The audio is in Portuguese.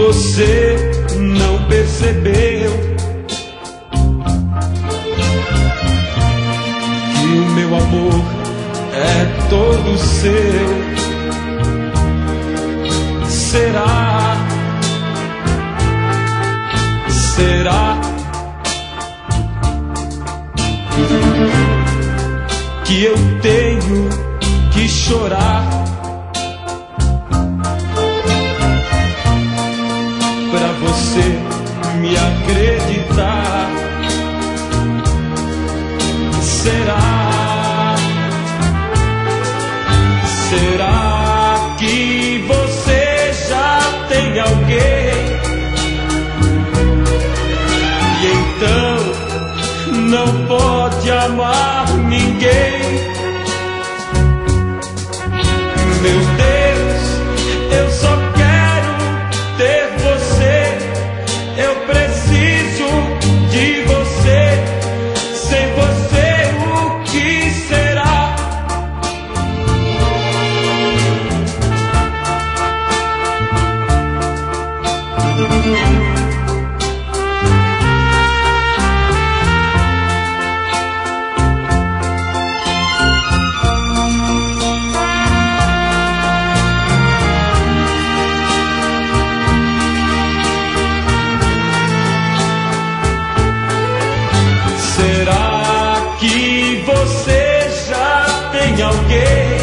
Você não percebeu que o meu amor é todo seu. Será que eu tenho que chorar pra você me acreditar? Será que você já tem alguém e então não pode amar ninguém? Meu Deus, eu só quero ter você. Eu preciso de você. Sem você, o que será? Será que você já tem alguém